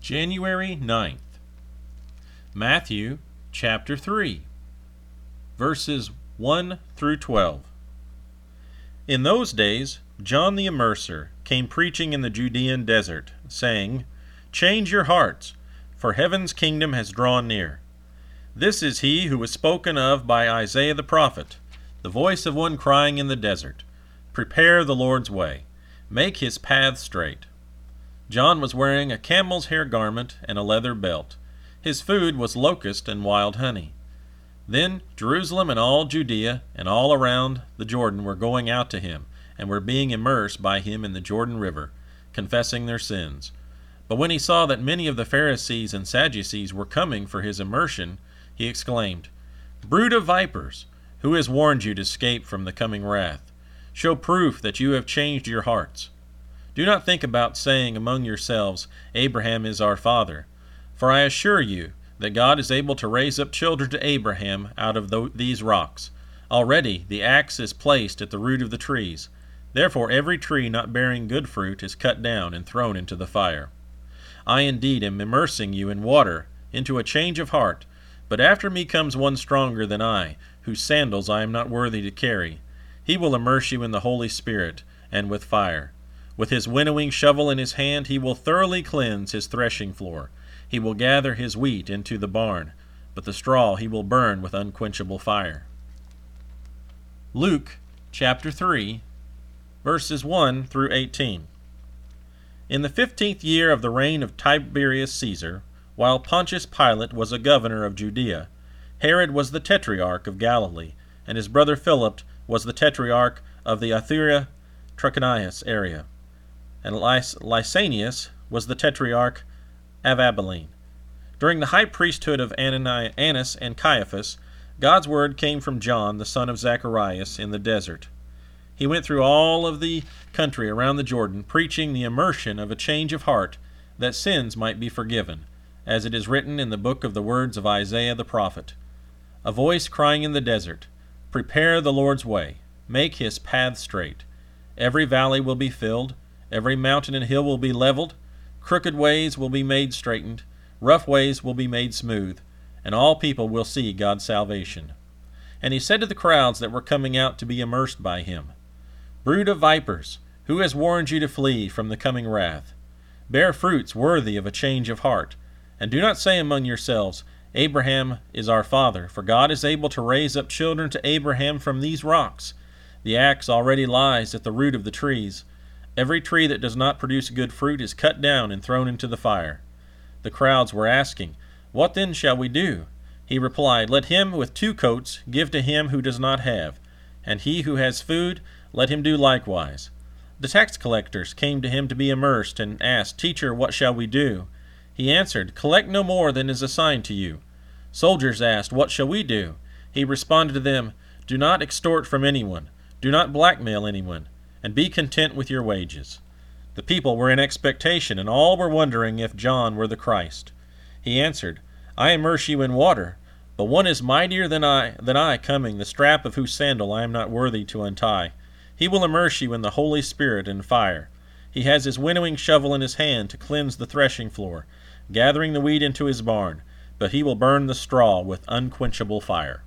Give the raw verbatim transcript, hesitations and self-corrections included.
January ninth. Matthew chapter three, verses one through twelve. In those days, John the Immerser came preaching in the Judean desert, saying, "Change your hearts, for heaven's kingdom has drawn near." This is he who was spoken of by Isaiah the prophet, the voice of one crying in the desert, "Prepare the Lord's way, make his path straight." John was wearing a camel's hair garment and a leather belt. His food was locust and wild honey. Then Jerusalem and all Judea and all around the Jordan were going out to him, and were being immersed by him in the Jordan River, confessing their sins. But when he saw that many of the Pharisees and Sadducees were coming for his immersion, he exclaimed, "Brood of vipers, who has warned you to escape from the coming wrath? Show proof that you have changed your hearts. Do not think about saying among yourselves, 'Abraham is our father,' for I assure you that God is able to raise up children to Abraham out of th- these rocks. Already the axe is placed at the root of the trees. Therefore every tree not bearing good fruit is cut down and thrown into the fire. I indeed am immersing you in water into a change of heart, but after me comes one stronger than I, whose sandals I am not worthy to carry. He will immerse you in the Holy Spirit and with fire. With his winnowing shovel in his hand, he will thoroughly cleanse his threshing floor. He will gather his wheat into the barn, but the straw he will burn with unquenchable fire." Luke chapter three, verses one through eighteen. In the fifteenth year of the reign of Tiberius Caesar, while Pontius Pilate was a governor of Judea, Herod was the tetrarch of Galilee, and his brother Philip was the tetrarch of the Ituraea Trachonitis area, and Lys- Lysanias was the tetrarch of Abilene. During the high priesthood of Anani- Annas and Caiaphas, God's word came from John, the son of Zacharias, in the desert. He went through all of the country around the Jordan, preaching the immersion of a change of heart, that sins might be forgiven, as it is written in the book of the words of Isaiah the prophet. A voice crying in the desert, "Prepare the Lord's way, make his path straight. Every valley will be filled, every mountain and hill will be leveled, crooked ways will be made straightened, rough ways will be made smooth, and all people will see God's salvation." And he said to the crowds that were coming out to be immersed by him, "Brood of vipers, who has warned you to flee from the coming wrath? Bear fruits worthy of a change of heart, and do not say among yourselves, 'Abraham is our father,' for God is able to raise up children to Abraham from these rocks. The axe already lies at the root of the trees. Every tree that does not produce good fruit is cut down and thrown into the fire." The crowds were asking, "What then shall we do?" He replied, "Let him with two coats give to him who does not have, and he who has food, let him do likewise." The tax collectors came to him to be immersed and asked, "Teacher, what shall we do?" He answered, "Collect no more than is assigned to you." Soldiers asked, "What shall we do?" He responded to them, "Do not extort from anyone, do not blackmail anyone, and be content with your wages." The people were in expectation, and all were wondering if John were the Christ. He answered, "I immerse you in water, but one is mightier than I, than I coming, the strap of whose sandal I am not worthy to untie. He will immerse you in the Holy Spirit and fire. He has his winnowing shovel in his hand to cleanse the threshing floor, gathering the wheat into his barn, but he will burn the straw with unquenchable fire."